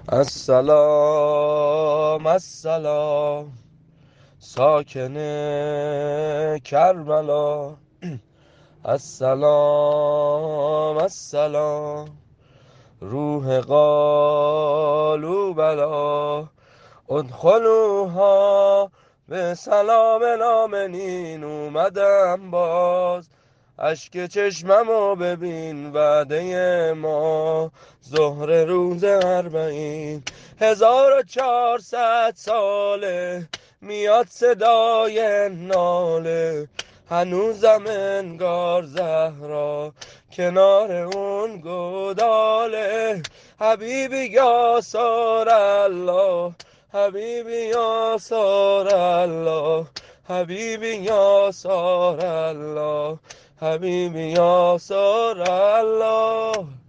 السلام السلام ساکن کربلا. السلام السلام روح قالوا بلا. ادخلوها به سلام آمنین. اومدم باز اشک چشممو ببین، وعده ما ظهر روز اربعین. 1400 ساله میاد صدای ناله، هنوزم انگار زهرا کنار اون گوداله. حبیبی یا سار الله، حبیبی یا سار الله، حبیبی یا سار الله، حبیبی یا سار الله.